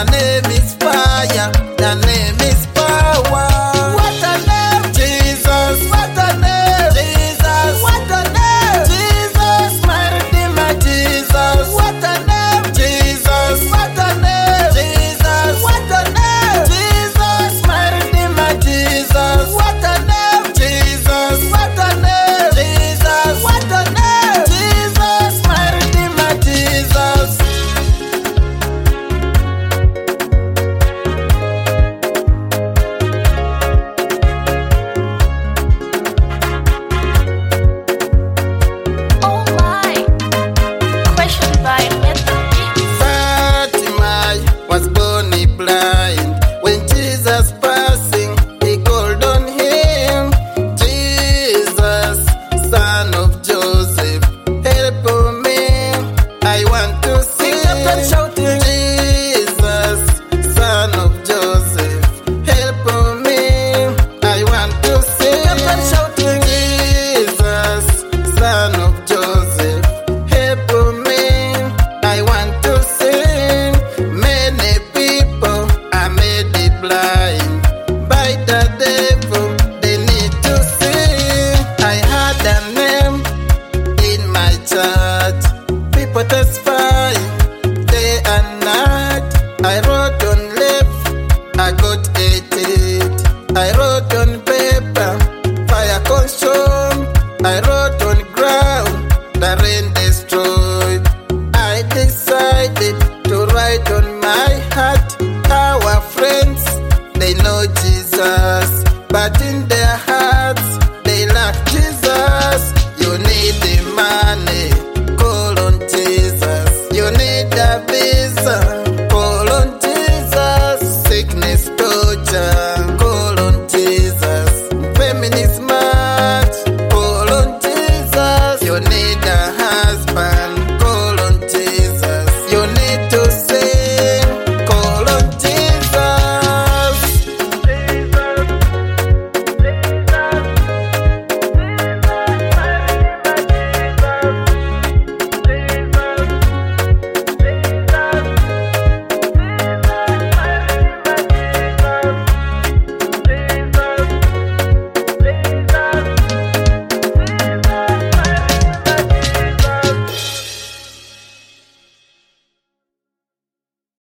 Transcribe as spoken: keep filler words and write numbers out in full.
name is fire. The name is power. What a name, Jesus. What a name, Jesus. What a name, Jesus. My Redeemer, Jesus. What a name, Jesus. What a name, Jesus. What a name, Jesus. My Redeemer, Jesus. What a name, Jesus. What a name, Jesus. What a name, Jesus. My Redeemer, Jesus. Oh my. Question by Metal Beats. Fatima was born blind. When Jesus passing, he called on him. Jesus, son of Joseph, help me. I want to see. Shouting, Jesus, son of Joseph, help me. I want to see. Shouting, Jesus, son of Joseph, help me. I want to sing. Many people are made blind by the devil. They need to sing. I had a name in my church. People testify day and night. I wrote on left, I got eighty-eight. I wrote on paper, fire consumed. I wrote on ground, the rain destroyed. I decided to write on my heart. Our friends, they know Jesus.